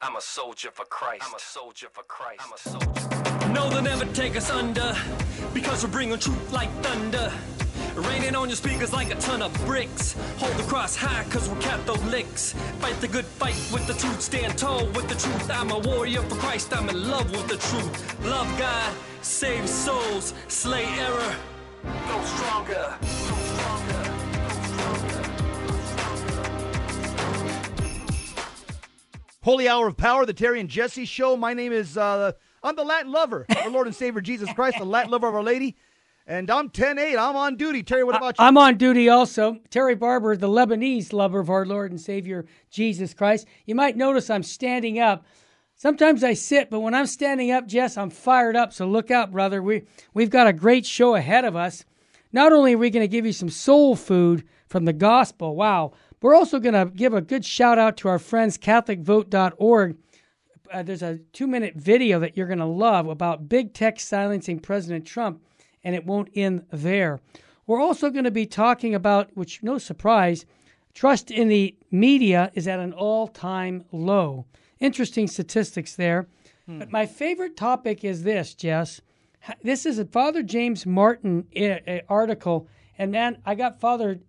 I'm a soldier for Christ. I'm a soldier for Christ. I'm a soldier. No, they'll never take us under, because we're bringing truth like thunder. Raining on your speakers like a ton of bricks. Hold the cross high, cause we're Catholics. Fight the good fight with the truth, stand tall with the truth. I'm a warrior for Christ, I'm in love with the truth. Love God, save souls, slay error. Go stronger. Go stronger. Holy Hour of Power, the Terry and Jesse Show. My name is, I'm the Latin lover of our Lord and Savior Jesus Christ, the Latin lover of Our Lady. And I'm 10-8. I'm on duty. Terry, what about you? I'm on duty also. Terry Barber, the Lebanese lover of our Lord and Savior Jesus Christ. You might notice I'm standing up. Sometimes I sit, but when I'm standing up, Jess, I'm fired up. So look out, brother. We've got a great show ahead of us. Not only are we going to give you some soul food from the gospel, wow, we're also going to give a good shout out to our friends, CatholicVote.org. There's a 2-minute video that you're going to love about big tech silencing President Trump. And it won't end there. We're also going to be talking about, which no surprise, trust in the media is at an all-time low. Interesting statistics there. But my favorite topic is this, Jess. This is a Father James Martin article. And man, I got Father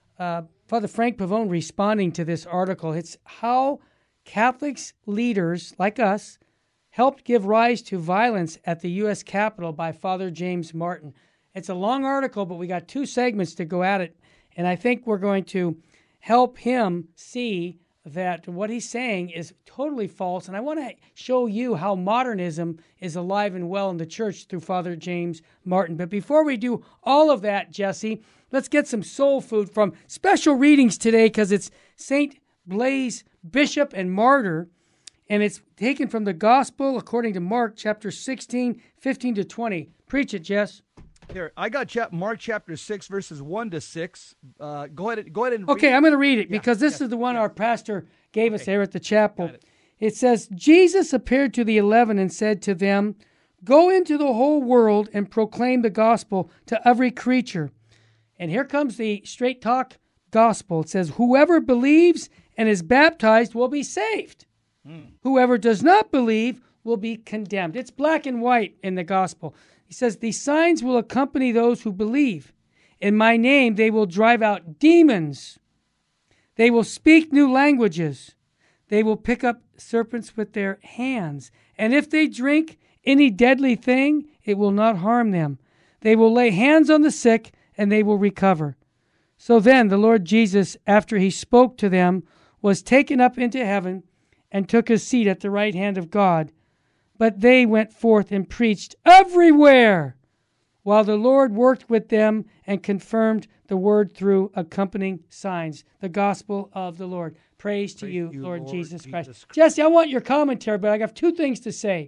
Frank Pavone responding to this article. It's how Catholics leaders like us helped give rise to violence at the U.S. Capitol by Father James Martin. It's a long article, but we got 2 segments to go at it, and I think we're going to help him see that what he's saying is totally false, and I want to show you how modernism is alive and well in the church through Father James Martin. But before we do all of that, Jesse, let's get some soul food from special readings today, because it's St. Blaise, Bishop and Martyr, and it's taken from the Gospel according to Mark chapter 16, 15 to 20. Preach it, Jess. Here, I got Mark chapter 6, verses 1 to 6. Go ahead and read. Okay, I'm going to read it because this is the one our pastor gave us there at the chapel. It says, Jesus appeared to the 11 and said to them, "Go into the whole world and proclaim the gospel to every creature." And here comes the straight talk gospel. It says, "Whoever believes and is baptized will be saved. Whoever does not believe will be condemned." It's black and white in the gospel. He says, "These signs will accompany those who believe. In my name they will drive out demons. They will speak new languages. They will pick up serpents with their hands. And if they drink any deadly thing, it will not harm them. They will lay hands on the sick and they will recover." So then the Lord Jesus, after he spoke to them, was taken up into heaven and took his seat at the right hand of God. But they went forth and preached everywhere, while the Lord worked with them and confirmed the word through accompanying signs. The gospel of the Lord. Praise to you, Lord Jesus Christ. Jesse, I want your commentary, but I got 2 things to say.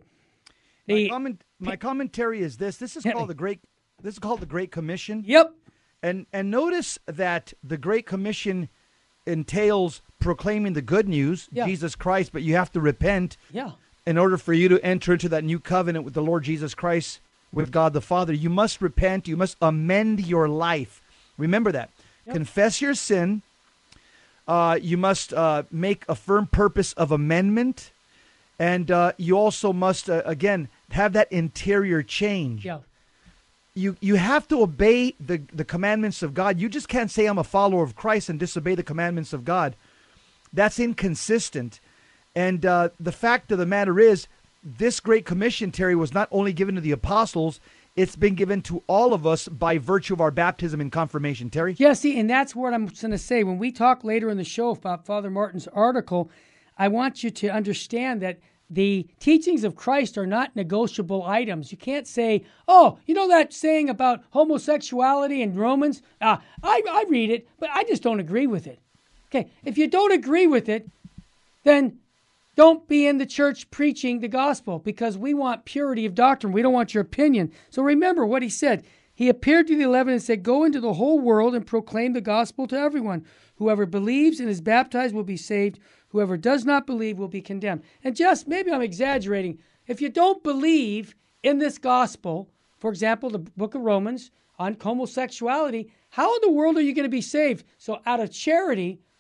My commentary is this. This is called the Great Commission. Yep. And notice that the Great Commission entails proclaiming the good news, Jesus Christ, but you have to repent in order for you to enter into that new covenant with the Lord Jesus Christ, with God the Father. You must repent. You must amend your life. Remember that. Confess your sin. You must make a firm purpose of amendment. And you also must, again, have that interior change. Yeah. You have to obey the commandments of God. You just can't say I'm a follower of Christ and disobey the commandments of God. That's inconsistent. And the fact of the matter is, this Great Commission, Terry, was not only given to the apostles, it's been given to all of us by virtue of our baptism and confirmation. Terry? Yeah, see, and that's what I'm going to say. When we talk later in the show about Father Martin's article, I want you to understand that the teachings of Christ are not negotiable items. You can't say, "Oh, you know that saying about homosexuality in Romans? I read it, but I just don't agree with it." Okay, if you don't agree with it, then don't be in the church preaching the gospel, because we want purity of doctrine. We don't want your opinion. So remember what he said. He appeared to the 11 and said, "Go into the whole world and proclaim the gospel to everyone. Whoever believes and is baptized will be saved. Whoever does not believe will be condemned." And just, maybe I'm exaggerating, if you don't believe in this gospel, for example, the book of Romans on homosexuality, how in the world are you going to be saved? So out of charity,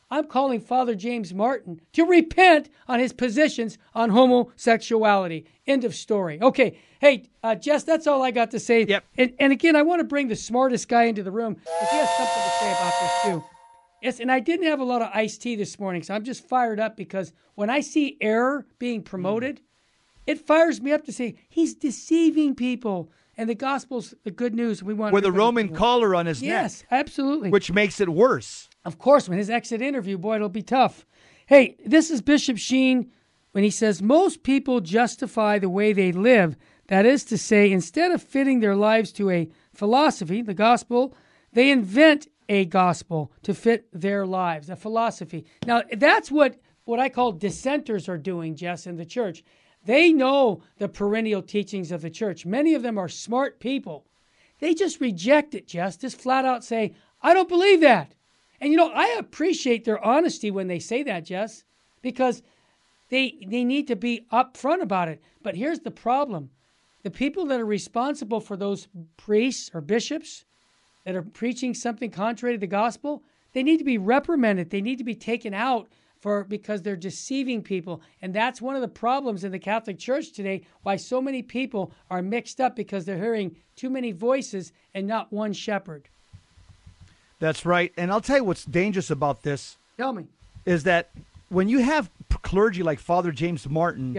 I'm calling Father James Martin to repent on his positions on homosexuality. End of story. Okay. Hey, Jess, that's all I got to say. Yep. And again, I want to bring the smartest guy into the room because he has something to say about this too. Yes, and I didn't have a lot of iced tea this morning, so I'm just fired up because when I see error being promoted, it fires me up to say he's deceiving people. And the gospel's the good news. We want with a Roman collar on his neck. Yes, absolutely. Which makes it worse. Of course, when his exit interview, boy, it'll be tough. Hey, this is Bishop Sheen when he says, most people justify the way they live. That is to say, instead of fitting their lives to a philosophy, the gospel, they invent a gospel to fit their lives, a philosophy. Now, that's what I call dissenters are doing, Jess, in the church. They know the perennial teachings of the church. Many of them are smart people. They just reject it, Jess. Just flat out say, I don't believe that. And, I appreciate their honesty when they say that, Jess, because they need to be upfront about it. But here's the problem. The people that are responsible for those priests or bishops that are preaching something contrary to the gospel, they need to be reprimanded. They need to be taken out because they're deceiving people. And that's one of the problems in the Catholic Church today, why so many people are mixed up because they're hearing too many voices and not one shepherd. That's right. And I'll tell you what's dangerous about this. Tell me. Is that when you have clergy like Father James Martin,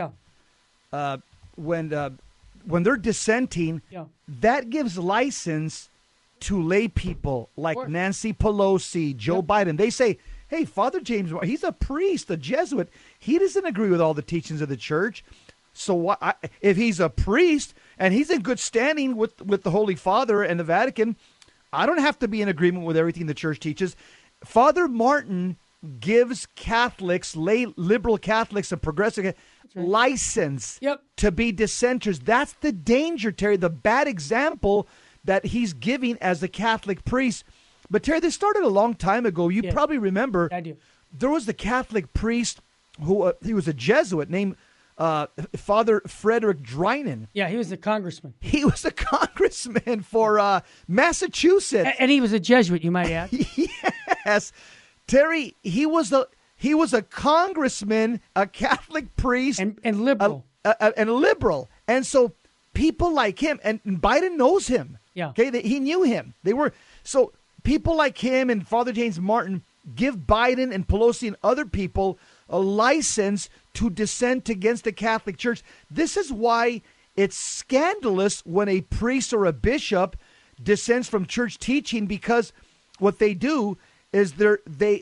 when they're dissenting, that gives license to lay people like Nancy Pelosi, Joe Biden. They say, hey, Father James, he's a priest, a Jesuit. He doesn't agree with all the teachings of the church. So if he's a priest and he's in good standing with the Holy Father and the Vatican, I don't have to be in agreement with everything the church teaches. Father Martin gives Catholics, liberal Catholics and progressive license to be dissenters. That's the danger, Terry, the bad example that he's giving as a Catholic priest. But Terry, this started a long time ago. You probably remember. I do. There was the Catholic priest who he was a Jesuit named Father Frederick Drinan. Yeah, he was a congressman. He was a congressman for Massachusetts, and he was a Jesuit, you might add. Yes, Terry. He was a congressman, a Catholic priest, and liberal, and liberal, and so people like him, and Biden knows him. Yeah. Okay, he knew him. They were so. People like him and Father James Martin give Biden and Pelosi and other people a license to dissent against the Catholic Church. This is why it's scandalous when a priest or a bishop dissents from church teaching, because what they do is they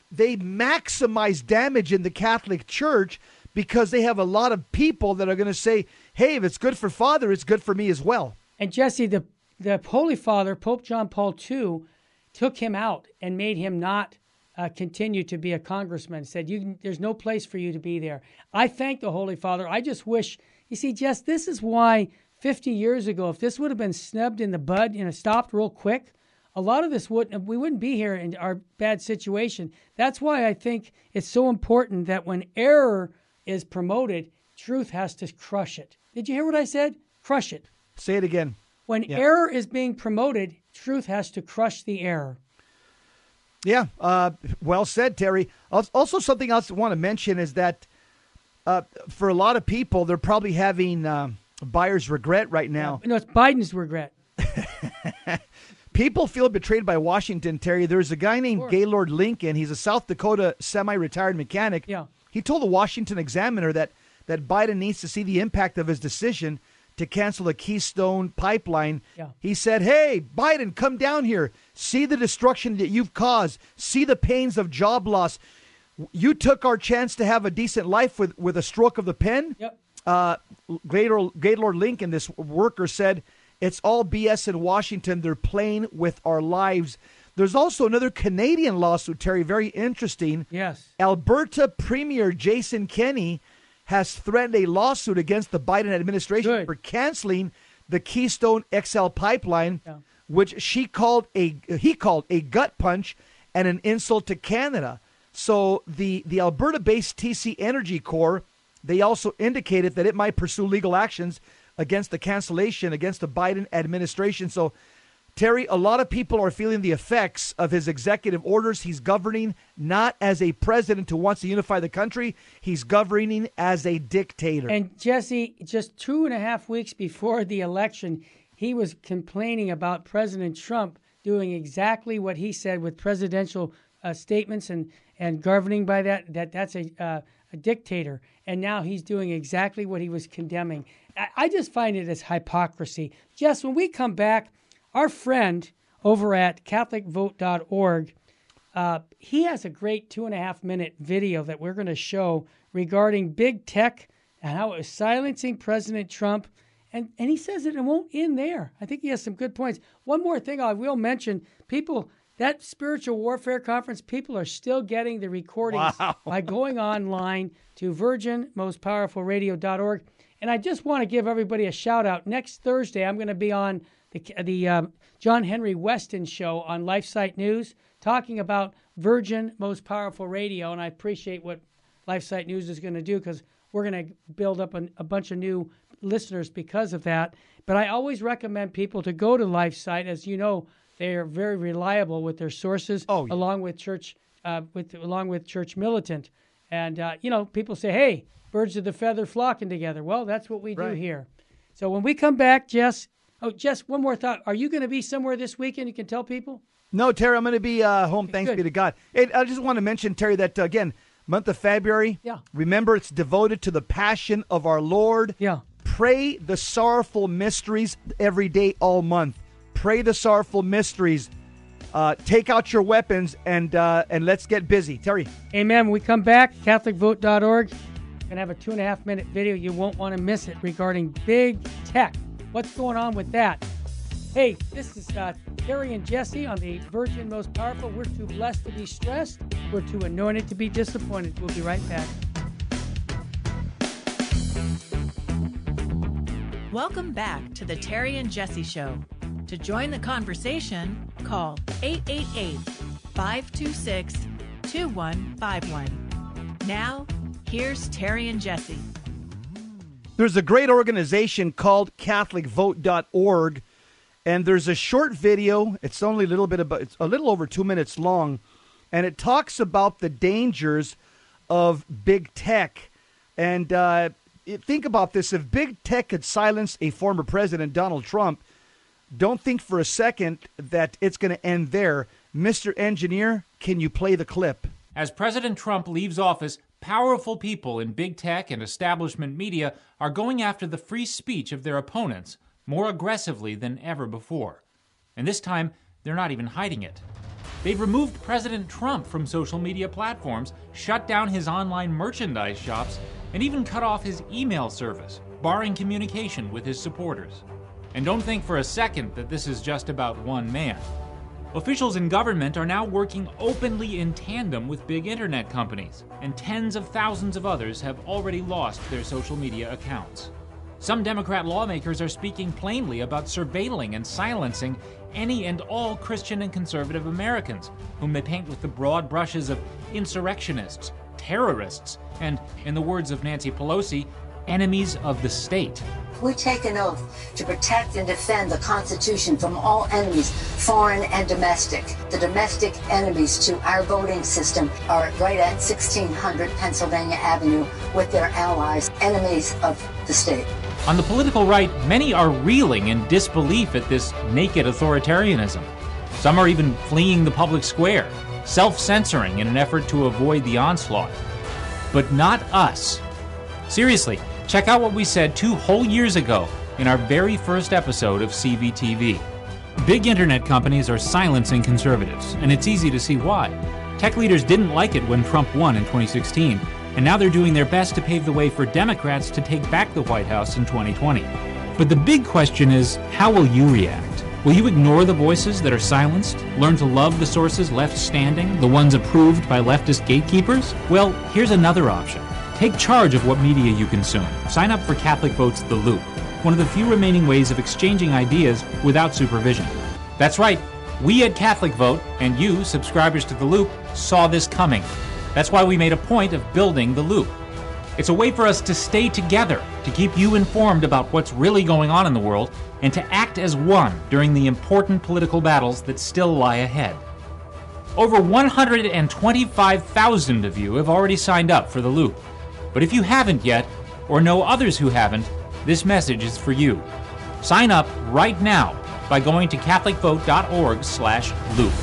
maximize damage in the Catholic Church because they have a lot of people that are going to say, hey, if it's good for Father, it's good for me as well. And Jesse, the Holy Father, Pope John Paul II, took him out and made him not continue to be a congressman. Said, there's no place for you to be there. I thank the Holy Father. I just wish, you see, Jess, this is why 50 years ago, if this would have been snubbed in the bud, stopped real quick, a lot of this we wouldn't be here in our bad situation. That's why I think it's so important that when error is promoted, truth has to crush it. Did you hear what I said? Crush it. Say it again. When error is being promoted, truth has to crush the error. Yeah, well said, Terry. Also, something else I want to mention is that for a lot of people, they're probably having buyer's regret right now. No, it's Biden's regret. People feel betrayed by Washington, Terry. There's a guy named Gaylord Lincoln. He's a South Dakota semi-retired mechanic. Yeah. He told the Washington Examiner that Biden needs to see the impact of his decision to cancel the Keystone Pipeline. Yeah. He said, hey, Biden, come down here. See the destruction that you've caused. See the pains of job loss. You took our chance to have a decent life with a stroke of the pen. Yep. Gaylord Lincoln, this worker, said, it's all BS in Washington. They're playing with our lives. There's also another Canadian lawsuit, Terry, very interesting. Yes. Alberta Premier Jason Kenney has threatened a lawsuit against the Biden administration for canceling the Keystone XL pipeline, which he called a gut punch and an insult to Canada. So the Alberta-based TC Energy Corp, they also indicated that it might pursue legal actions against the cancellation against the Biden administration. So Terry, a lot of people are feeling the effects of his executive orders. He's governing not as a president who wants to unify the country. He's governing as a dictator. And Jesse, just 2.5 weeks before the election, he was complaining about President Trump doing exactly what he said with presidential statements and governing by that's a dictator. And now he's doing exactly what he was condemning. I just find it as hypocrisy. Jess, when we come back, our friend over at CatholicVote.org, he has a great 2.5-minute video that we're going to show regarding big tech and how it was silencing President Trump. And he says that it won't end there. I think he has some good points. One more thing I will mention, people, that spiritual warfare conference, people are still getting the recordings by going online to virginmostpowerfulradio.org. And I just want to give everybody a shout out. Next Thursday, I'm going to be on the John Henry Weston show on LifeSite News, talking about Virgin Most Powerful Radio, and I appreciate what LifeSite News is going to do because we're going to build up a bunch of new listeners because of that. But I always recommend people to go to LifeSite. As you know, they are very reliable with their sources, along with Church Militant. And people say, "Hey, birds of the feather flocking together." Well, that's what we do here. So when we come back, Jess. Oh, Jess, one more thought. Are you going to be somewhere this weekend you can tell people? No, Terry, I'm going to be home, thanks be to God. And I just want to mention, Terry, that, again, month of February, remember it's devoted to the passion of our Lord. Yeah. Pray the sorrowful mysteries every day, all month. Pray the sorrowful mysteries. Take out your weapons and let's get busy. Terry. Amen. When we come back, CatholicVote.org. We're going to have a 2.5-minute video. You won't want to miss it regarding big tech. What's going on with that? Hey, this is Terry and Jesse on the Virgin Most Powerful. We're too blessed to be stressed. We're too anointed to be disappointed. We'll be right back. Welcome back to the Terry and Jesse Show. To join the conversation, call 888-526-2151. Now, here's Terry and Jesse. There's a great organization called CatholicVote.org, and there's a short video. It's only it's a little over 2 minutes long, and it talks about the dangers of big tech. And think about this: if big tech could silence a former president, Donald Trump, don't think for a second that it's going to end there. Mr. Engineer, can you play the clip? As President Trump leaves office, powerful people in big tech and establishment media are going after the free speech of their opponents more aggressively than ever before. And this time, they're not even hiding it. They've removed President Trump from social media platforms, shut down his online merchandise shops, and even cut off his email service, barring communication with his supporters. And don't think for a second that this is just about one man. Officials in government are now working openly in tandem with big internet companies, and tens of thousands of others have already lost their social media accounts. Some Democrat lawmakers are speaking plainly about surveilling and silencing any and all Christian and conservative Americans, whom they paint with the broad brushes of insurrectionists, terrorists, and, in the words of Nancy Pelosi, enemies of the state. We take an oath to protect and defend the Constitution from all enemies, foreign and domestic. The domestic enemies to our voting system are right at 1600 Pennsylvania Avenue with their allies, enemies of the state. On the political right, many are reeling in disbelief at this naked authoritarianism. Some are even fleeing the public square, self-censoring in an effort to avoid the onslaught. But not us. Seriously, check out what we said 2 whole years ago in our very first episode of CVTV. Big internet companies are silencing conservatives, and it's easy to see why. Tech leaders didn't like it when Trump won in 2016, and now they're doing their best to pave the way for Democrats to take back the White House in 2020. But the big question is, how will you react? Will you ignore the voices that are silenced? Learn to love the sources left standing, the ones approved by leftist gatekeepers? Well, here's another option. Take charge of what media you consume. Sign up for Catholic Vote's The Loop, one of the few remaining ways of exchanging ideas without supervision. That's right, we at Catholic Vote, and you, subscribers to The Loop, saw this coming. That's why we made a point of building The Loop. It's a way for us to stay together, to keep you informed about what's really going on in the world, and to act as one during the important political battles that still lie ahead. Over 125,000 of you have already signed up for The Loop. But if you haven't yet, or know others who haven't, this message is for you. Sign up right now by going to catholicvote.org/loop.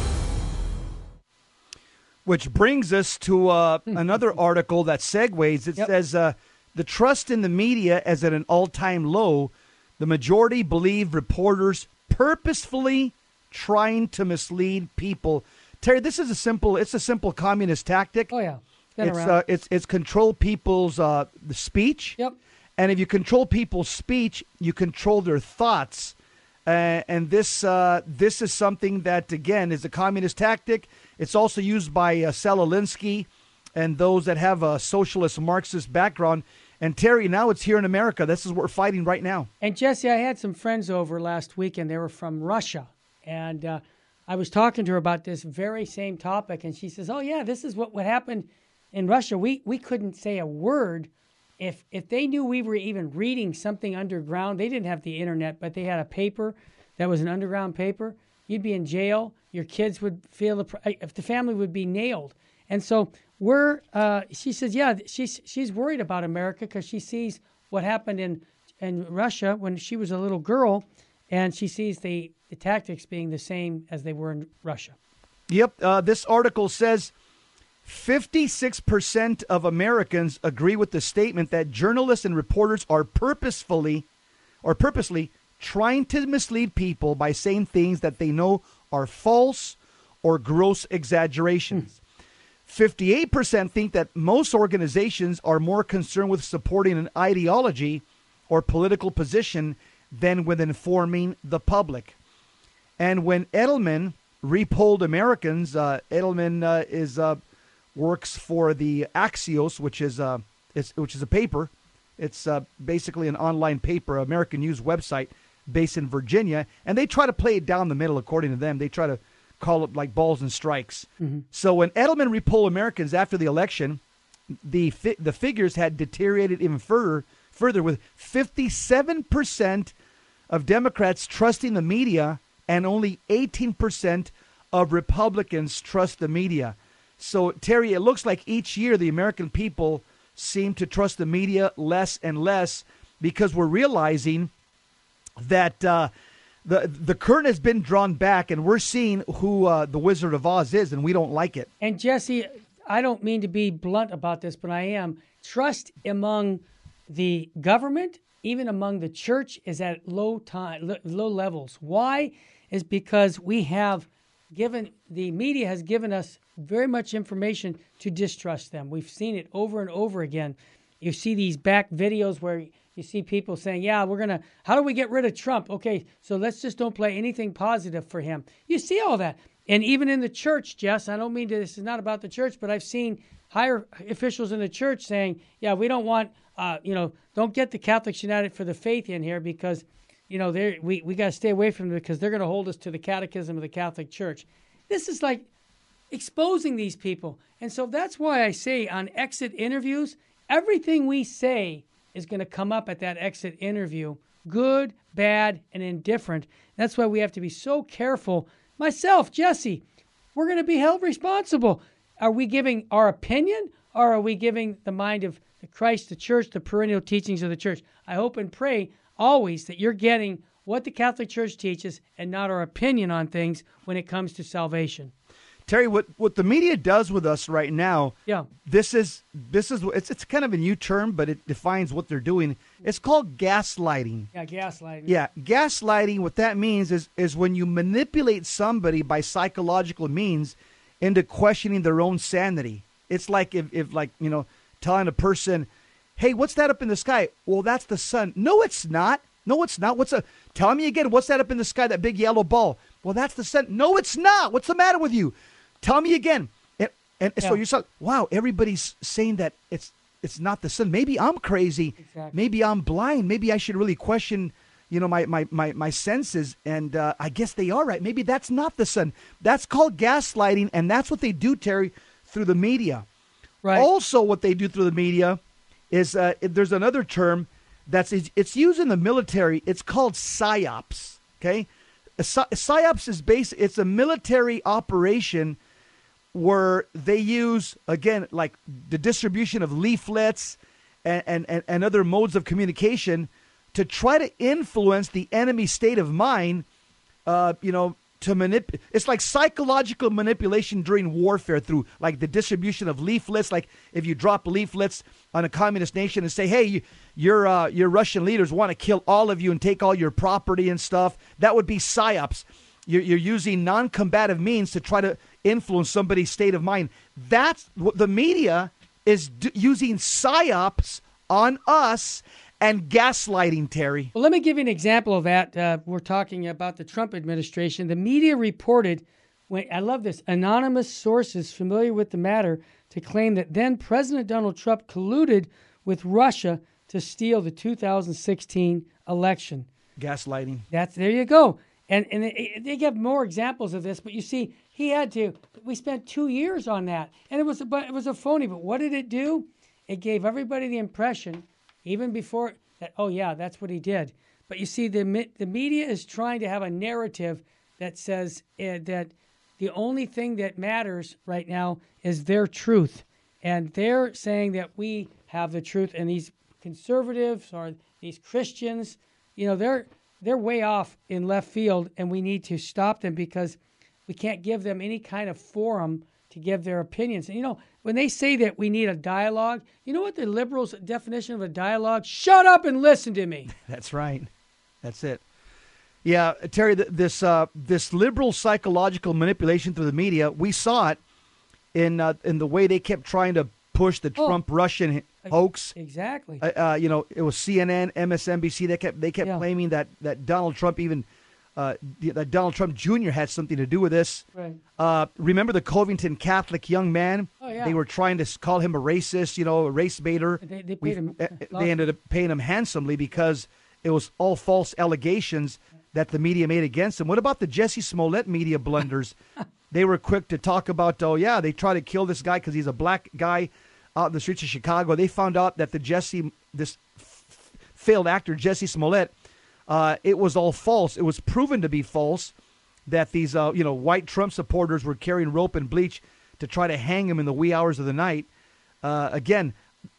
Which brings us to another article that segues. It says, the trust in the media is at an all-time low. The majority believe reporters purposefully trying to mislead people. Terry, this is a simple communist tactic. Oh, yeah. It's control people's the speech. Yep. And if you control people's speech, you control their thoughts. And this is something that, again, is a communist tactic. It's also used by Saul Alinsky and those that have a socialist Marxist background. And Terry, now it's here in America. This is what we're fighting right now. And Jesse, I had some friends over last week, and they were from Russia. And I was talking to her about this very same topic, and she says, oh, yeah, this is what happened in Russia. We couldn't say a word. If they knew we were even reading something underground, they didn't have the internet, but they had a paper that was an underground paper, you'd be in jail. Your kids would feel if the family would be nailed. And so she says, yeah, she's worried about America because she sees what happened in Russia when she was a little girl, and she sees the tactics being the same as they were in Russia. Yep. This article says 56% of Americans agree with the statement that journalists and reporters are purposely trying to mislead people by saying things that they know are false or gross exaggerations. 58% think that most organizations are more concerned with supporting an ideology or political position than with informing the public. And when Edelman repolled Americans, Edelman works for the Axios, which is a paper. It's basically an online paper, American news website based in Virginia, and they try to play it down the middle. According to them, they try to call it like balls and strikes. Mm-hmm. So when Edelman repolled Americans after the election, the figures had deteriorated even further with 57% of Democrats trusting the media and only 18% of Republicans trust the media. So, Terry, it looks like each year the American people seem to trust the media less and less because we're realizing that the curtain has been drawn back, and we're seeing who the Wizard of Oz is, and we don't like it. And, Jesse, I don't mean to be blunt about this, but I am. Trust among the government, even among the church, is at low levels. Why? Is because the media has given us very much information to distrust them. We've seen it over and over again. You see these back videos where you see people saying, yeah, how do we get rid of Trump? Okay, so let's just don't play anything positive for him. You see all that. And even in the church, Jess, I don't mean this is not about the church, but I've seen higher officials in the church saying, yeah, we don't want, don't get the Catholics United for the Faith in here because, we got to stay away from them because they're going to hold us to the catechism of the Catholic Church. This is like exposing these people. And so that's why I say on exit interviews, everything we say is going to come up at that exit interview, good, bad, and indifferent. That's why we have to be so careful. Myself, Jesse, we're going to be held responsible. Are we giving our opinion, or are we giving the mind of Christ, the church, the perennial teachings of the church? I hope and pray always that you're getting what the Catholic Church teaches and not our opinion on things when it comes to salvation. Terry, what the media does with us right now, yeah, it's kind of a new term, but it defines what they're doing. It's called gaslighting. Yeah, gaslighting. Yeah, gaslighting, what that means is when you manipulate somebody by psychological means into questioning their own sanity. It's like if telling a person, hey, what's that up in the sky? Well, that's the sun. No, it's not. Tell me again, what's that up in the sky, that big yellow ball? Well, that's the sun. No, it's not. What's the matter with you? Tell me again. So you're saying, wow, everybody's saying that it's not the sun. Maybe I'm crazy. Exactly. Maybe I'm blind. Maybe I should really question, my senses. And I guess they are right. Maybe that's not the sun. That's called gaslighting, and that's what they do, Terry, through the media. Right. Also, what they do through the media is there's another term it's used in the military. It's called PSYOPs. Okay, PSYOPs is it's a military operation where they use, again, like the distribution of leaflets and other modes of communication to try to influence the enemy's state of mind, to manipulate. It's like psychological manipulation during warfare through like the distribution of leaflets. Like if you drop leaflets on a communist nation and say, hey, your Russian leaders want to kill all of you and take all your property and stuff, that would be PSYOPs. You're using non-combative means to try to influence somebody's state of mind. That's what the media is using PSYOPs on us and gaslighting, Terry. Well, let me give you an example of that. We're talking about the Trump administration. The media reported, I love this, anonymous sources familiar with the matter to claim that then President Donald Trump colluded with Russia to steal the 2016 election. Gaslighting. There you go. And they give more examples of this, but you see, we spent 2 years on that, and it was a phony, but what did it do? It gave everybody the impression, even before that, oh yeah, that's what he did. But you see, the media is trying to have a narrative that says that the only thing that matters right now is their truth. And they're saying that we have the truth, and these conservatives or these Christians, they're way off in left field, and we need to stop them because we can't give them any kind of forum to give their opinions. And, when they say that we need a dialogue, you know what the liberals' definition of a dialogue? Shut up and listen to me. That's right. That's it. Yeah, Terry, this liberal psychological manipulation through the media, we saw it in the way they kept trying to push the Trump-Russian hoax. Exactly. It was CNN, MSNBC. They kept claiming that Donald Trump that Donald Trump Jr. had something to do with this. Right. Remember the Covington Catholic young man? Oh, yeah. They were trying to call him a racist, a race baiter. They paid him. They ended up paying him handsomely because it was all false allegations that the media made against him. What about the Jesse Smollett media blunders? They were quick to talk about, they tried to kill this guy because he's a black guy out in the streets of Chicago. They found out that this failed actor, Jesse Smollett, it was all false. It was proven to be false that these, white Trump supporters were carrying rope and bleach to try to hang him in the wee hours of the night. Again,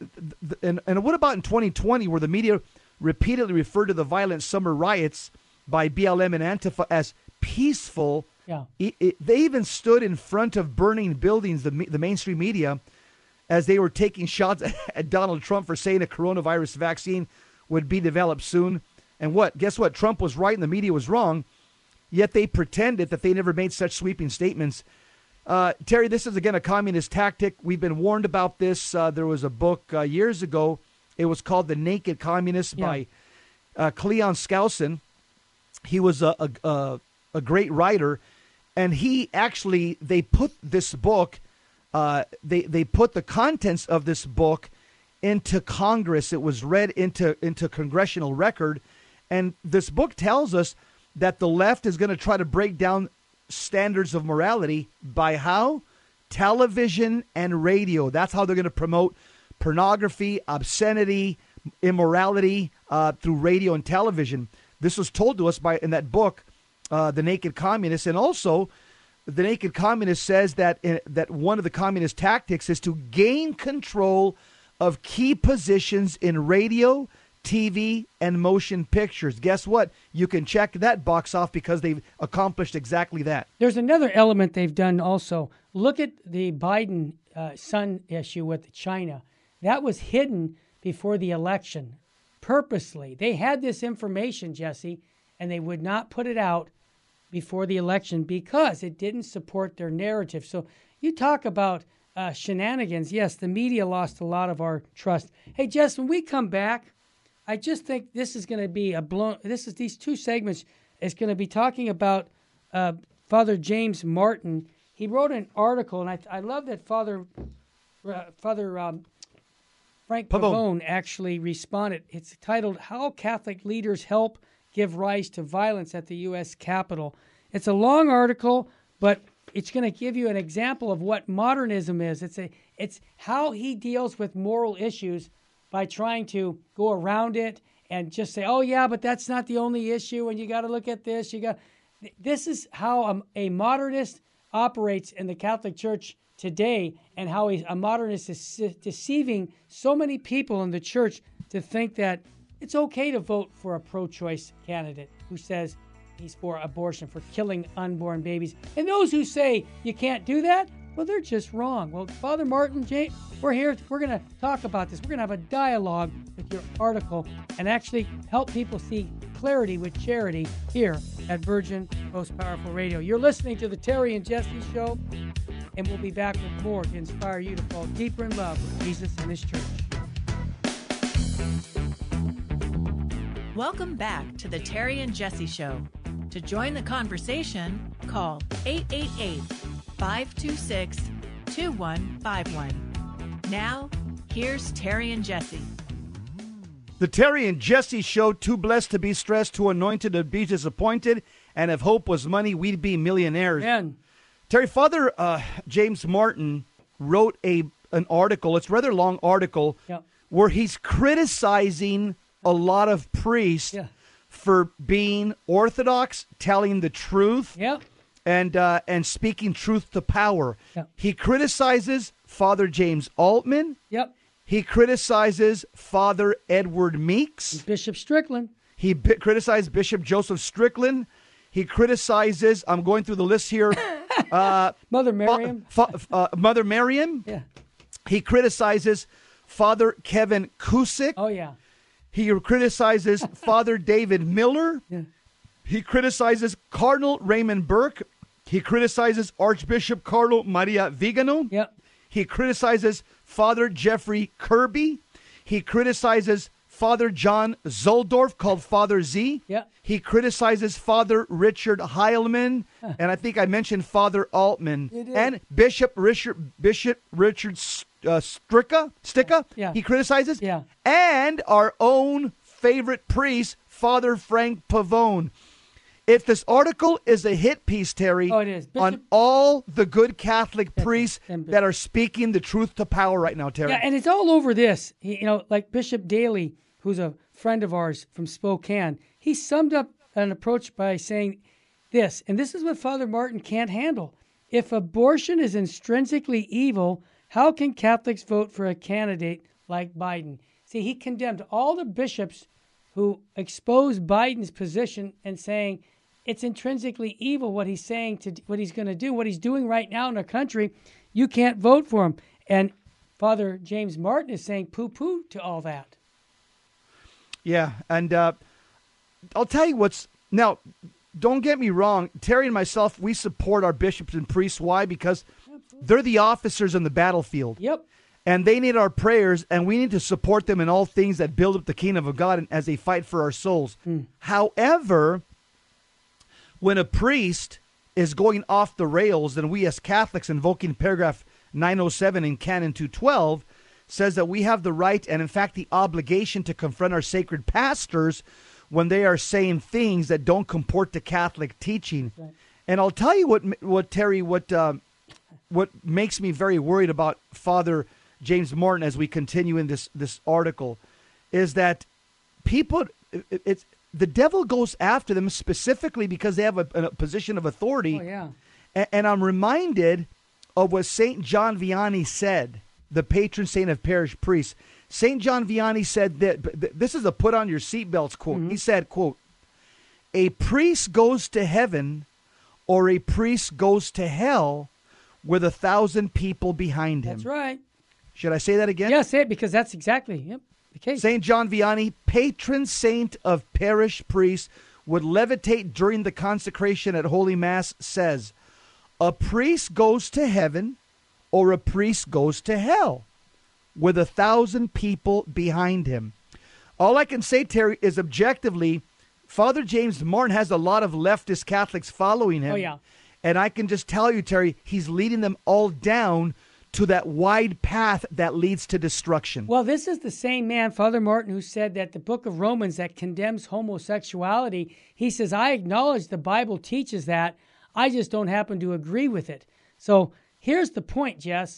and what about in 2020 where the media repeatedly referred to the violent summer riots by BLM and Antifa as peaceful? Yeah. They even stood in front of burning buildings, the mainstream media, as they were taking shots at Donald Trump for saying a coronavirus vaccine would be developed soon. And guess what? Trump was right and the media was wrong, yet they pretended that they never made such sweeping statements. Terry, this is, again, a communist tactic. We've been warned about this. There was a book years ago. It was called The Naked Communist by Cleon Skousen. He was a great writer, and they put this book, they put the contents of this book into Congress. It was read into congressional record. And this book tells us that the left is going to try to break down standards of morality by how? Television and radio. That's how they're going to promote pornography, obscenity, immorality through radio and television. This was told to us in that book, The Naked Communist. And also, The Naked Communist says that one of the communist tactics is to gain control of key positions in radio, TV, and motion pictures. Guess what? You can check that box off because they've accomplished exactly that. There's another element they've done also. Look at the Biden son issue with China. That was hidden before the election, purposely. They had this information, Jesse, and they would not put it out before the election because it didn't support their narrative. So you talk about shenanigans. Yes, the media lost a lot of our trust. Hey, Jess, when we come back, I just think this is going to be these two segments is going to be talking about Father James Martin. He wrote an article, and I love that Father Frank Pavone actually responded. It's titled, How Catholic Leaders Help Give Rise to Violence at the U.S. Capitol. It's a long article, but it's going to give you an example of what modernism is. It's how he deals with moral issues by trying to go around it and just say, oh, yeah, but that's not the only issue, and you got to look at this. This is how a modernist operates in the Catholic Church today, and how a modernist is deceiving so many people in the church to think that it's okay to vote for a pro-choice candidate who says he's for abortion, for killing unborn babies. And those who say you can't do that, well, they're just wrong. Well, Father Martin, Jay, we're here. We're going to talk about this. We're going to have a dialogue with your article and actually help people see clarity with charity here at Virgin Most Powerful Radio. You're listening to the Terry and Jesse Show, and we'll be back with more to inspire you to fall deeper in love with Jesus and His church. Welcome back to the Terry and Jesse Show. To join the conversation, call 888-526-2151. Now, here's Terry and Jesse. The Terry and Jesse Show, too blessed to be stressed, too anointed to be disappointed, and if hope was money, we'd be millionaires. Amen. Terry, Father James Martin wrote an article, it's a rather long article, where he's criticizing a lot of priests for being orthodox, telling the truth, and speaking truth to power. He criticizes Father James Altman. He criticizes Father Edward Meeks. Bishop Strickland. He criticized Bishop Joseph Strickland. He criticizes, I'm going through the list here, Mother Miriam. Mother Miriam. He criticizes Father Kevin Cusick. Oh, yeah. He criticizes Father David Miller. He criticizes Cardinal Raymond Burke. He criticizes Archbishop Carlo Maria Vigano. He criticizes Father Jeffrey Kirby. He criticizes Father John Zoldorf, called Father Z. He criticizes Father Richard Heilman, and I think I mentioned Father Altman, and Bishop Richard Sticka. He criticizes, and our own favorite priest, Father Frank Pavone. If this article is a hit piece, Terry, it is. On all the good Catholic priests that are speaking the truth to power right now, Terry. Yeah, and it's all over this. Like Bishop Daly, who's a friend of ours from Spokane, he summed up an approach by saying this, and this is what Father Martin can't handle. If abortion is intrinsically evil, how can Catholics vote for a candidate like Biden? See, he condemned all the bishops who exposed Biden's position and saying it's intrinsically evil what he's saying, to what he's going to do, what he's doing right now in our country. You can't vote for him. And Father James Martin is saying poo-poo to all that. Yeah, and I'll tell you now, don't get me wrong, Terry and myself, we support our bishops and priests. Why? Because they're the officers on the battlefield. And they need our prayers, and we need to support them in all things that build up the kingdom of God and as they fight for our souls. However, when a priest is going off the rails, then we as Catholics, invoking paragraph 907 in Canon 212, says that we have the right and, in fact, the obligation to confront our sacred pastors when they are saying things that don't comport to Catholic teaching. And I'll tell you what Terry, what makes me very worried about Father James Martin as we continue in this article is that people, the devil goes after them specifically because they have a position of authority. And I'm reminded of what St. John Vianney said, the patron saint of parish priests. St. John Vianney said that, this is a put on your seatbelts quote. He said, quote, "A priest goes to heaven or a priest goes to hell with 1,000 people behind him." That's right. Should I say that again? Yeah, say it, because that's exactly the case. St. John Vianney, patron saint of parish priests, would levitate during the consecration at Holy Mass, says, "A priest goes to heaven or a priest goes to hell with 1,000 people behind him." All I can say, Terry, is objectively, Father James Martin has a lot of leftist Catholics following him. And I can just tell you, Terry, he's leading them all down to that wide path that leads to destruction. Well, this is the same man, Father Martin, who said that the book of Romans that condemns homosexuality, he says, I acknowledge the Bible teaches that. I just don't happen to agree with it. So here's the point, Jess.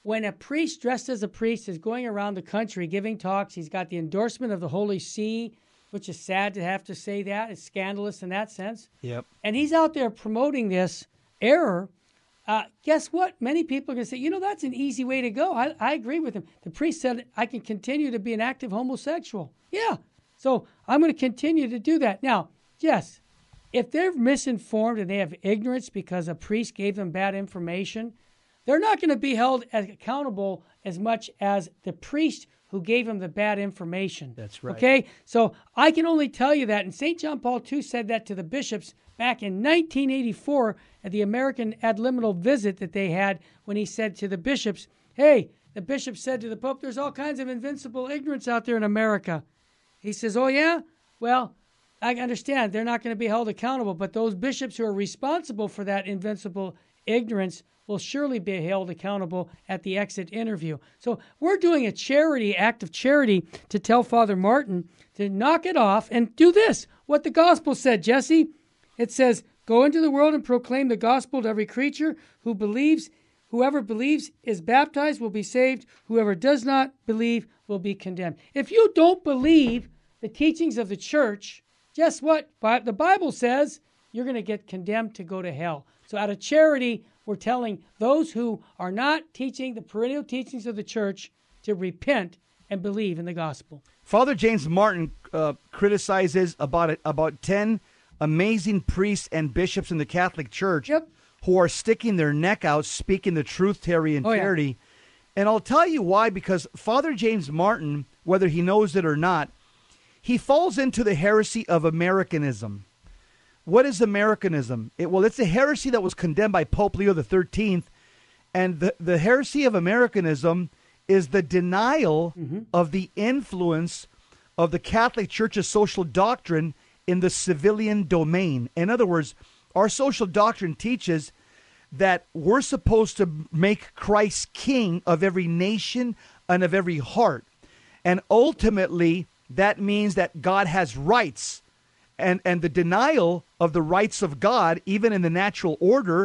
when a priest dressed as a priest is going around the country giving talks, he's got the endorsement of the Holy See, which is sad to have to say that. It's scandalous in that sense. Yep. And he's out there promoting this error. Guess what? Many people are going to say, that's an easy way to go. I agree with him. The priest said, I can continue to be an active homosexual. Yeah. So I'm going to continue to do that. Now, yes, if they're misinformed and they have ignorance because a priest gave them bad information, they're not going to be held accountable as much as the priest who gave them the bad information. That's right. Okay? So I can only tell you that. And St. John Paul II said that to the bishops back in 1984 at the American ad liminal visit that they had when he said to the bishops, hey, the bishop said to the Pope, there's all kinds of invincible ignorance out there in America. He says, oh, yeah? Well, I understand they're not going to be held accountable, but those bishops who are responsible for that invincible ignorance will surely be held accountable at the exit interview. So we're doing a act of charity to tell Father Martin to knock it off and do this, what the gospel said, Jesse. It says, go into the world and proclaim the gospel to every creature who believes. Whoever believes is baptized will be saved. Whoever does not believe will be condemned. If you don't believe the teachings of the church, guess what? The Bible says you're going to get condemned to go to hell. So out of charity, we're telling those who are not teaching the perennial teachings of the church to repent and believe in the gospel. Father James Martin criticizes about 10 amazing priests and bishops in the Catholic Church who are sticking their neck out, speaking the truth, Terry, and charity. Yeah. And I'll tell you why, because Father James Martin, whether he knows it or not, he falls into the heresy of Americanism. What is Americanism? It's a heresy that was condemned by Pope Leo XIII, and the heresy of Americanism is the denial of the influence of the Catholic Church's social doctrine in the civilian domain. In other words, our social doctrine teaches that we're supposed to make Christ king of every nation and of every heart. And ultimately, that means that God has rights. And the denial of the rights of God, even in the natural order,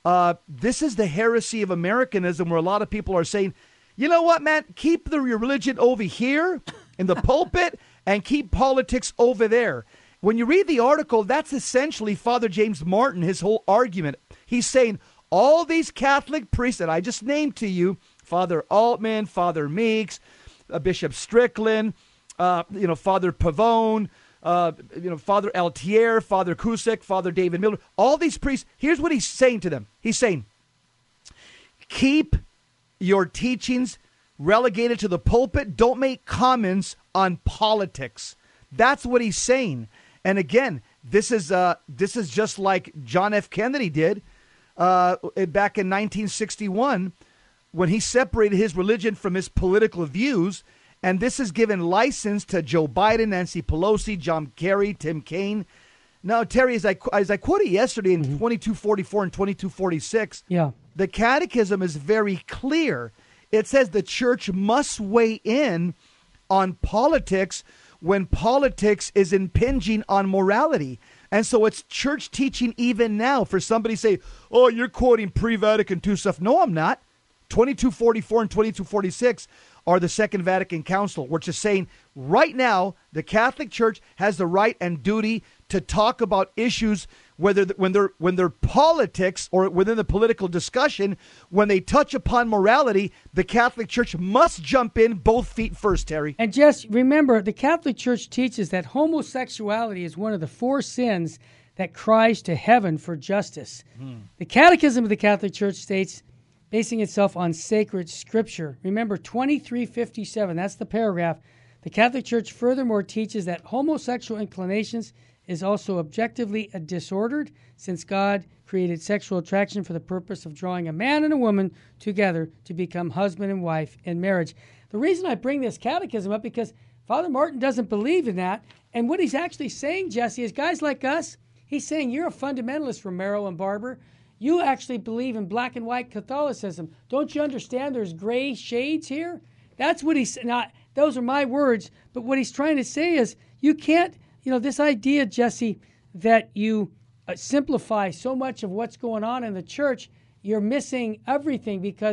this is the heresy of Americanism, where a lot of people are saying, you know what, man, keep your religion over here in the pulpit and keep politics over there. When you read the article, that's essentially Father James Martin, his whole argument. He's saying all these Catholic priests that I just named to you, Father Altman, Father Meeks, Bishop Strickland, Father Pavone, Father Altier, Father Cusick, Father David Miller, all these priests, here's what he's saying to them. He's saying, keep your teachings relegated to the pulpit. Don't make comments on politics. That's what he's saying. And again, this is just like John F. Kennedy did back in 1961 when he separated his religion from his political views. And this has given license to Joe Biden, Nancy Pelosi, John Kerry, Tim Kaine. Now, Terry, as I quoted yesterday in 2244 and 2246, the Catechism is very clear. It says the church must weigh in on politics when politics is impinging on morality. And so it's church teaching even now. For somebody to say, oh, you're quoting pre-Vatican II stuff. No, I'm not. 2244 and 2246 are the Second Vatican Council, which is saying right now the Catholic Church has the right and duty to talk about issues, whether when they're politics or within the political discussion. When they touch upon morality, the Catholic Church must jump in both feet first, Terry. And just remember, the Catholic Church teaches that homosexuality is one of the 4 sins that cries to heaven for justice. The Catechism of the Catholic Church states, basing itself on sacred scripture. Remember, 2357, that's the paragraph. The Catholic Church furthermore teaches that homosexual inclinations is also objectively disordered, since God created sexual attraction for the purpose of drawing a man and a woman together to become husband and wife in marriage. The reason I bring this catechism up, because Father Martin doesn't believe in that. And what he's actually saying, Jesse, is guys like us, he's saying you're a fundamentalist, Romero and Barber. You actually believe in black and white Catholicism. Don't you understand there's gray shades here? That's what he's not. Those are my words. But what he's trying to say is you can't, this idea, Jesse, that you simplify so much of what's going on in the church, you're missing everything, because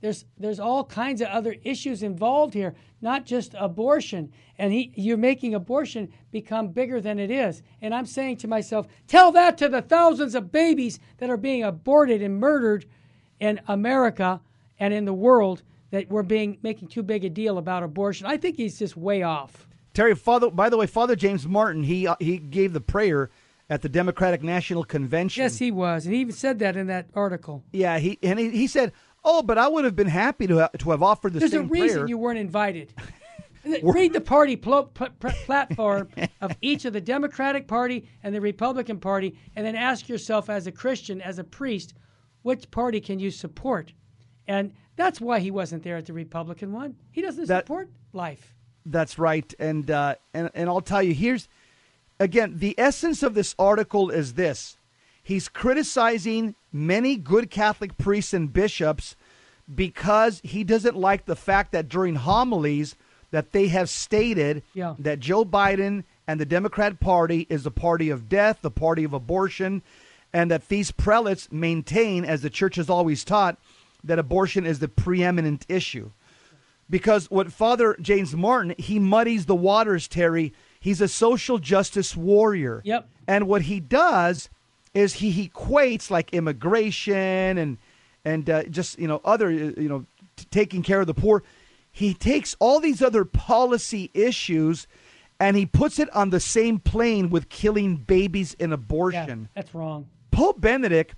There's all kinds of other issues involved here, not just abortion. And you're making abortion become bigger than it is. And I'm saying to myself, tell that to the thousands of babies that are being aborted and murdered in America and in the world, that we're making too big a deal about abortion. I think he's just way off. Terry, by the way, Father James Martin, he gave the prayer at the Democratic National Convention. Yes, he was. And he even said that in that article. Yeah, he said, oh, but I would have been happy to have offered the same prayer. There's a reason you weren't invited. Read the party platform of each of the Democratic Party and the Republican Party, and then ask yourself as a Christian, as a priest, which party can you support? And that's why he wasn't there at the Republican one. He doesn't support life. That's right. And I'll tell you, here's, again, the essence of this article is this. He's criticizing many good Catholic priests and bishops because he doesn't like the fact that during homilies that they have stated that Joe Biden and the Democrat Party is the party of death, the party of abortion, and that these prelates maintain, as the church has always taught, that abortion is the preeminent issue. Because what Father James Martin, he muddies the waters, Terry. He's a social justice warrior. Yep. And what he does is he equates like immigration and just, other, taking care of the poor. He takes all these other policy issues and he puts it on the same plane with killing babies in abortion. Yeah, that's wrong. Pope Benedict,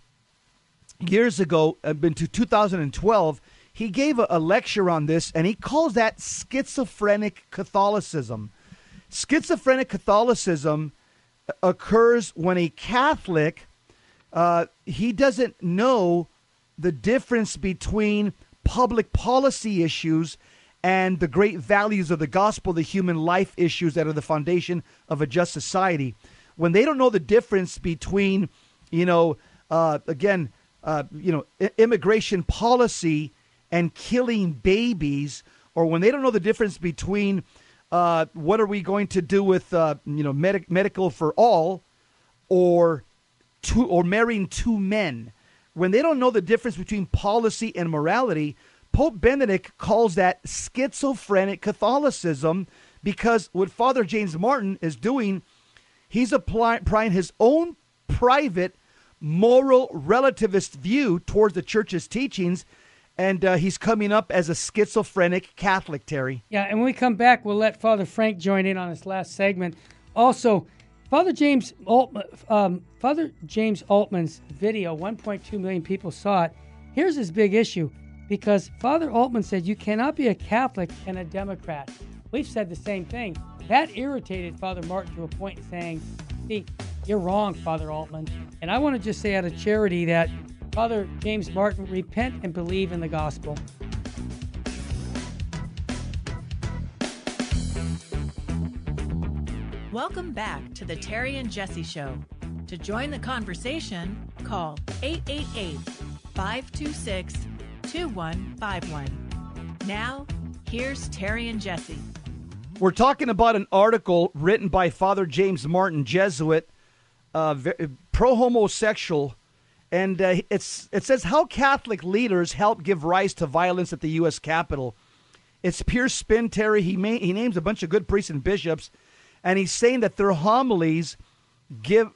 years ago, in 2012, he gave a lecture on this, and he calls that schizophrenic Catholicism. Schizophrenic Catholicism occurs when a Catholic, he doesn't know the difference between public policy issues and the great values of the gospel, the human life issues that are the foundation of a just society. When they don't know the difference between, immigration policy and killing babies, or when they don't know the difference between what are we going to do with medical for all, or marrying two men, when they don't know the difference between policy and morality, Pope Benedict calls that schizophrenic Catholicism, because what Father James Martin is doing, he's applying his own private moral relativist view towards the church's teachings, and he's coming up as a schizophrenic Catholic, Terry. Yeah, and when we come back, we'll let Father Frank join in on this last segment. Also, Father James Altman's video, 1.2 million people saw it. Here's his big issue, because Father Altman said you cannot be a Catholic and a Democrat. We've said the same thing. That irritated Father Martin to a point, saying, see, you're wrong, Father Altman. And I want to just say out of charity that Father James Martin, repent and believe in the gospel. Welcome back to the Terry and Jesse Show. To join the conversation, call 888-526-2151. Now, here's Terry and Jesse. We're talking about an article written by Father James Martin, Jesuit, pro-homosexual, and it says how Catholic leaders help give rise to violence at the U.S. Capitol. It's pure spin, Terry. He names a bunch of good priests and bishops, and he's saying that their homilies were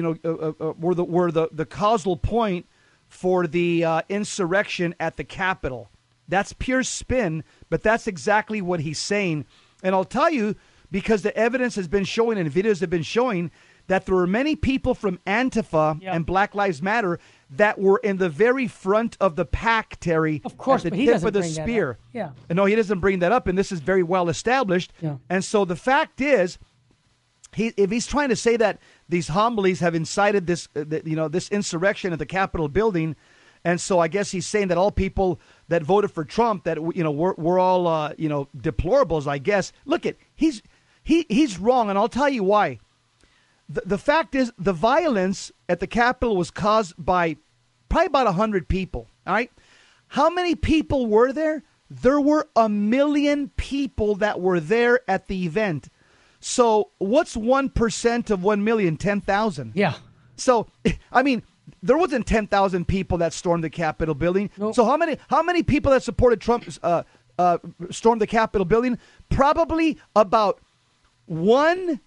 the causal point for the insurrection at the Capitol. That's pure spin, but that's exactly what he's saying. And I'll tell you, because the evidence has been showing and videos have been showing that there were many people from Antifa and Black Lives Matter that were in the very front of the pack, Terry. Of course, at the but he tip doesn't of the bring spear. that up. Yeah. No, he doesn't bring that up, and this is very well established. Yeah. And so the fact is, if he's trying to say that these homilies have incited this insurrection at the Capitol building, and so I guess he's saying that all people that voted for Trump, that we're all deplorables, I guess. Look, he's wrong, and I'll tell you why. The fact is, the violence at the Capitol was caused by probably about 100 people. All right, how many people were there? There were 1 million people that were there at the event. So what's 1% of 1 million? 10,000. Yeah. So I mean, there wasn't 10,000 people that stormed the Capitol building. Nope. So how many people that supported Trump stormed the Capitol building? Probably about 1%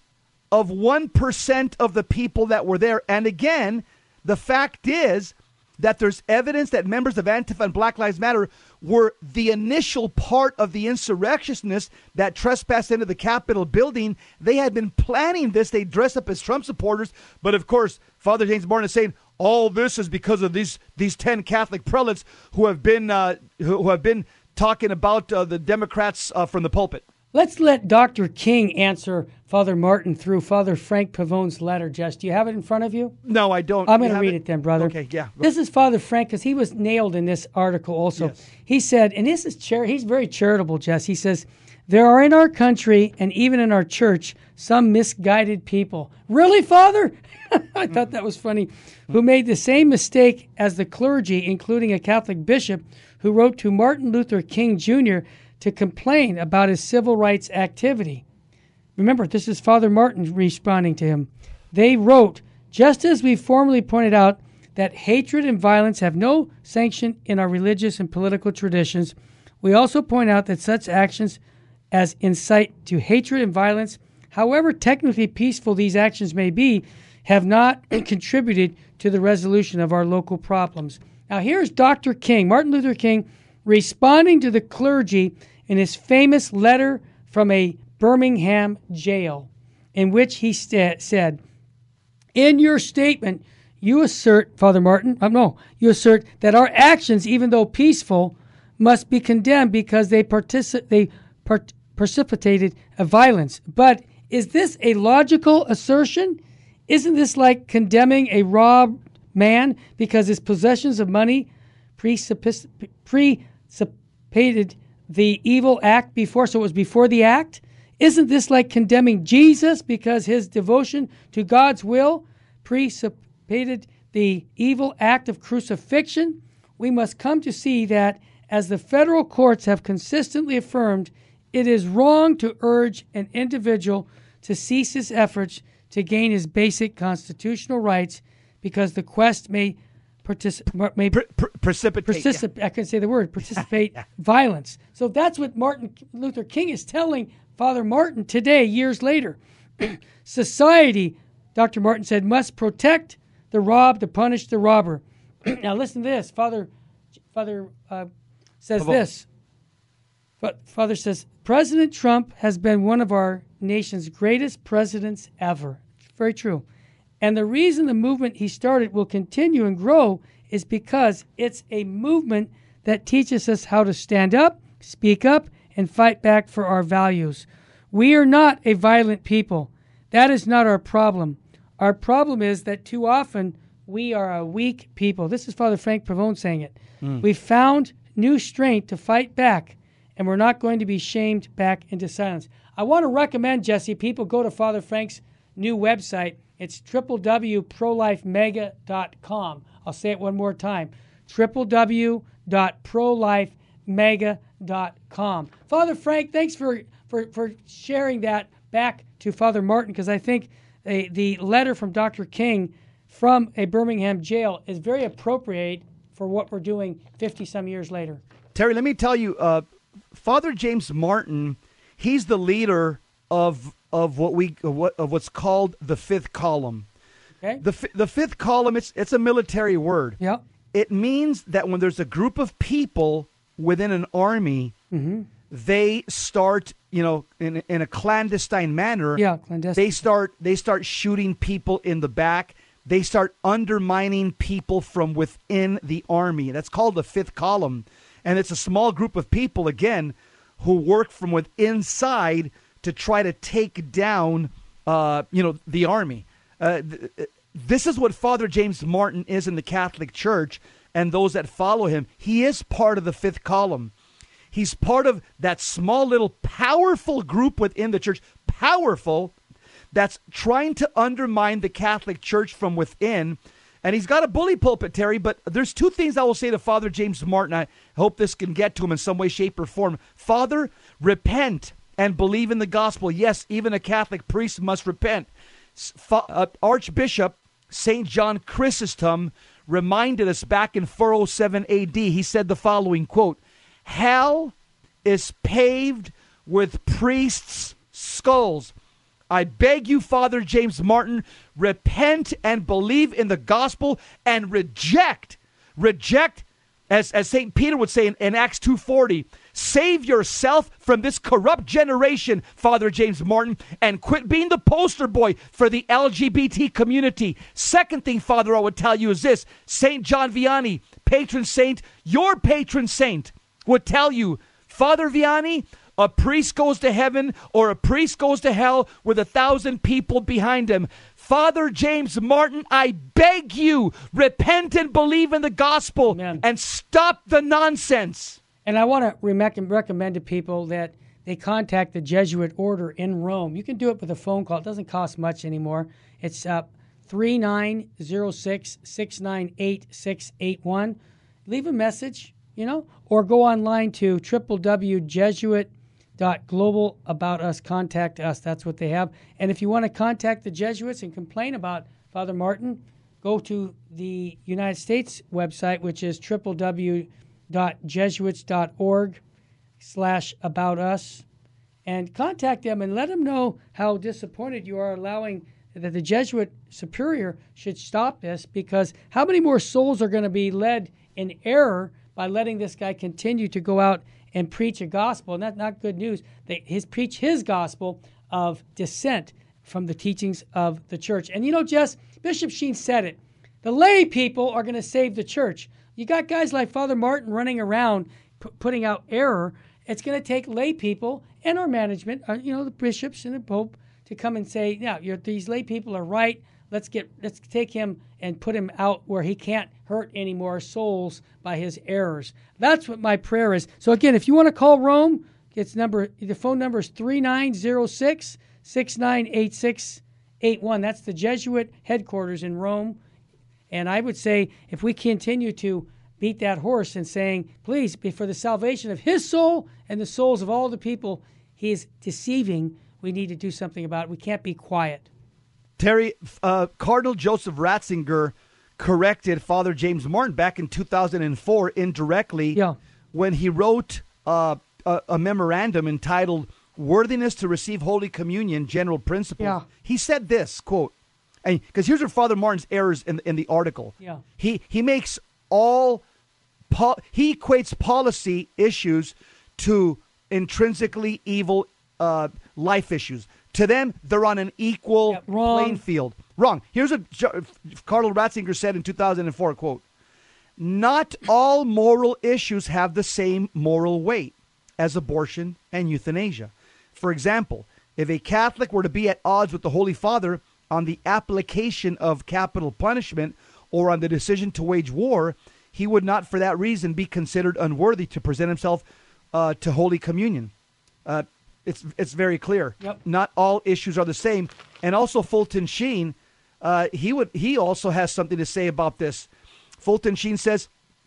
of the people that were there. And again, the fact is that there's evidence that members of Antifa and Black Lives Matter were the initial part of the insurrectionists that trespassed into the Capitol building. They had been planning this. They dressed up as Trump supporters. But of course, Father James Martin is saying all this is because of these 10 Catholic prelates who have been talking about the Democrats from the pulpit. Let's let Dr. King answer Father Martin through Father Frank Pavone's letter, Jess. Do you have it in front of you? No, I don't. I'm going to read it then, brother. Okay, yeah. This is Father Frank, because he was nailed in this article also. Yes. He said, and this is he's very charitable, Jess. He says, there are in our country and even in our church some misguided people. Really, Father? I thought that was funny. Who made the same mistake as the clergy, including a Catholic bishop who wrote to Martin Luther King Jr. to complain about his civil rights activity. Remember, this is Father Martin responding to him. They wrote, just as we formerly pointed out that hatred and violence have no sanction in our religious and political traditions, we also point out that such actions as incite to hatred and violence, however technically peaceful these actions may be, have not contributed to the resolution of our local problems. Now here's Dr. King, Martin Luther King, responding to the clergy in his famous letter from a Birmingham jail, in which he said, in your statement, you assert, Father Martin, you assert that our actions, even though peaceful, must be condemned because they precipitated a violence. But is this a logical assertion? Isn't this like condemning a robbed man because his possessions of money precipitated the evil act before, so it was before the act? Isn't this like condemning Jesus because his devotion to God's will precipitated the evil act of crucifixion? We must come to see that, as the federal courts have consistently affirmed, it is wrong to urge an individual to cease his efforts to gain his basic constitutional rights because the quest may precipitate. I can say the word participate violence. So that's what Martin Luther King is telling Father Martin today, years later. Society, Dr. Martin said, must protect the robbed to punish the robber. Now listen to this. Father says this. Father says, President Trump has been one of our nation's greatest presidents ever. Very true. And the reason the movement he started will continue and grow is because it's a movement that teaches us how to stand up, speak up, and fight back for our values. We are not a violent people. That is not our problem. Our problem is that too often we are a weak people. This is Father Frank Pavone saying it. We've found new strength to fight back, and we're not going to be shamed back into silence. I want to recommend, Jesse, people go to Father Frank's new website. It's www.prolifemega.com. I'll say it one more time. www.prolifemega.com. Father Frank, thanks for sharing that back to Father Martin, because I think the letter from Dr. King from a Birmingham jail is very appropriate for what we're doing 50-some years later. Terry, let me tell you, Father James Martin, he's the leader of what's called the fifth column. Okay. The fifth column, it's a military word. Yeah. It means that when there's a group of people within an army, they start, in a clandestine manner. Yeah, clandestine. They start shooting people in the back. They start undermining people from within the army. That's called the fifth column. And it's a small group of people, again, who work from within inside to try to take down, the army. This is what Father James Martin is in the Catholic Church and those that follow him. He is part of the fifth column. He's part of that small little powerful group within the church, powerful, that's trying to undermine the Catholic Church from within. And he's got a bully pulpit, Terry, but there's two things I will say to Father James Martin. I hope this can get to him in some way, shape, or form. Father, repent and believe in the gospel. Yes, even a Catholic priest must repent. Archbishop St. John Chrysostom reminded us back in 407 AD. He said the following, quote, "Hell is paved with priests' skulls. I beg you, Father James Martin, repent and believe in the gospel and reject, as St. Peter would say in Acts 2:40, save yourself from this corrupt generation, Father James Martin, and quit being the poster boy for the LGBT community." Second thing, Father, I would tell you is this. St. John Vianney, patron saint, your patron saint, would tell you, Father Vianney, a priest goes to heaven or a priest goes to hell with 1,000 people behind him. Father James Martin, I beg you, repent and believe in the gospel. Amen. And stop the nonsense. And I want to recommend to people that they contact the Jesuit order in Rome. You can do it with a phone call. It doesn't cost much anymore. It's 3906-698-681. Leave a message, or go online to www.jesuit.global about us, contact us. That's what they have. And if you want to contact the Jesuits and complain about Father Martin, go to the United States website, which is www.jesuits.org/about us, and contact them and let them know how disappointed you are allowing that the Jesuit superior should stop this, because how many more souls are going to be led in error by letting this guy continue to go out and preach a gospel? And that's not good news. Preach his gospel of dissent from the teachings of the church. And Jess, Bishop Sheen said it. The lay people are going to save the church. You got guys like Father Martin running around putting out error. It's going to take lay people and our management, the bishops and the Pope, to come and say, "Yeah, these lay people are right. Let's take him and put him out where he can't hurt any more souls by his errors." That's what my prayer is. So again, if you want to call Rome, the phone number is 3906-698681. That's the Jesuit headquarters in Rome. And I would say, if we continue to beat that horse and saying, please, be for the salvation of his soul and the souls of all the people he is deceiving, we need to do something about it. We can't be quiet. Terry, Cardinal Joseph Ratzinger corrected Father James Martin back in 2004 indirectly when he wrote a memorandum entitled "Worthiness to Receive Holy Communion, General Principles." Yeah. He said this, quote, because here's what Father Martin's errors in the article. Yeah. He makes he equates policy issues to intrinsically evil life issues. To them, they're on an equal playing field. Wrong. Here's what Cardinal Ratzinger said in 2004, quote, "Not all moral issues have the same moral weight as abortion and euthanasia. For example, if a Catholic were to be at odds with the Holy Father on the application of capital punishment or on the decision to wage war, he would not for that reason be considered unworthy to present himself to Holy Communion." It's very clear. Yep. Not all issues are the same. And also Fulton Sheen, he also has something to say about this. Fulton Sheen says,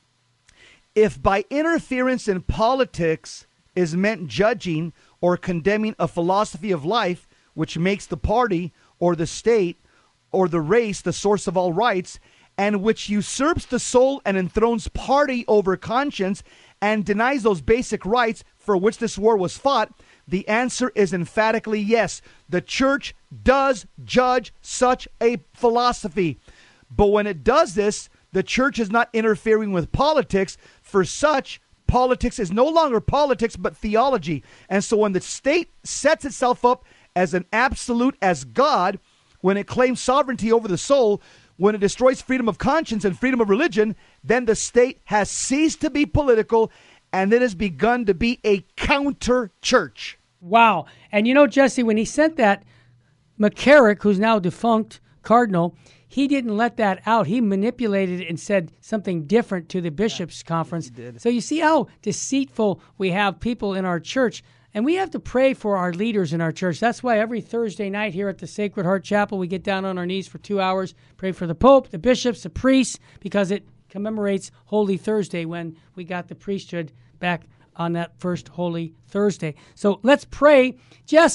"If by interference in politics is meant judging or condemning a philosophy of life which makes the party or the state or the race the source of all rights, and which usurps the soul and enthrones party over conscience and denies those basic rights for which this war was fought, the answer is emphatically yes. The church does judge such a philosophy. But when it does this, the church is not interfering with politics. For such, politics is no longer politics, but theology. And so when the state sets itself up as an absolute, as God, when it claims sovereignty over the soul, when it destroys freedom of conscience and freedom of religion, then the state has ceased to be political and it has begun to be a counter church. Wow. And Jesse, when he sent that, McCarrick, who's now defunct cardinal, he didn't let that out. He manipulated it and said something different to the bishops' conference. So you see how deceitful we have people in our church. And we have to pray for our leaders in our church. That's why every Thursday night here at the Sacred Heart Chapel, we get down on our knees for 2 hours, pray for the Pope, the bishops, the priests, because it commemorates Holy Thursday when we got the priesthood back on that first Holy Thursday. So let's pray. Jess,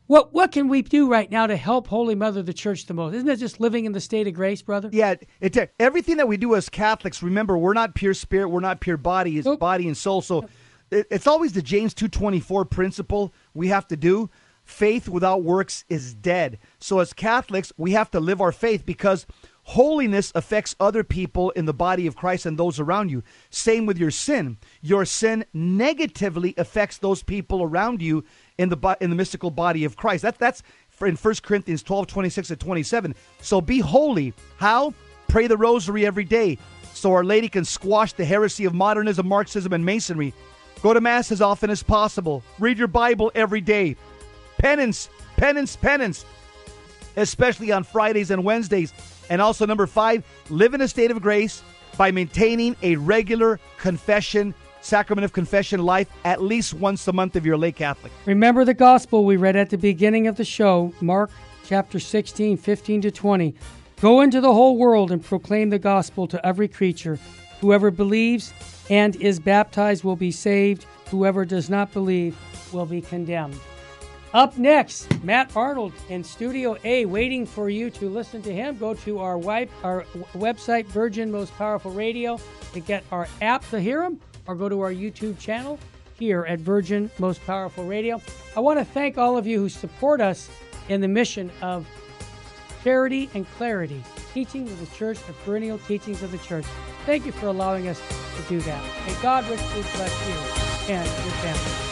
What can we do right now to help Holy Mother of the Church the most? Isn't it just living in the state of grace, brother? Yeah, everything that we do as Catholics, remember, we're not pure spirit, we're not pure body, it's body and soul. So it's always the James 2:24 principle we have to do. Faith without works is dead. So as Catholics, we have to live our faith because holiness affects other people in the body of Christ and those around you. Same with your sin. Your sin negatively affects those people around you in the mystical body of Christ. That's in 1 Corinthians 12:26-27. So be holy. How? Pray the rosary every day so Our Lady can squash the heresy of modernism, Marxism, and Masonry. Go to Mass as often as possible. Read your Bible every day. Penance, penance, penance, especially on Fridays and Wednesdays. And also, number 5, live in a state of grace by maintaining a regular confession, sacrament of confession life at least once a month if you're a lay Catholic. Remember the gospel we read at the beginning of the show, Mark chapter 16, 15-20. Go into the whole world and proclaim the gospel to every creature. Whoever believes and is baptized will be saved. Whoever does not believe will be condemned. Up next, Matt Arnold in Studio A, waiting for you to listen to him. Go to our website, Virgin Most Powerful Radio, to get our app to hear him, or go to our YouTube channel here at Virgin Most Powerful Radio. I want to thank all of you who support us in the mission of charity and clarity, teaching of the church, the perennial teachings of the church. Thank you for allowing us to do that. May God richly bless you and your family.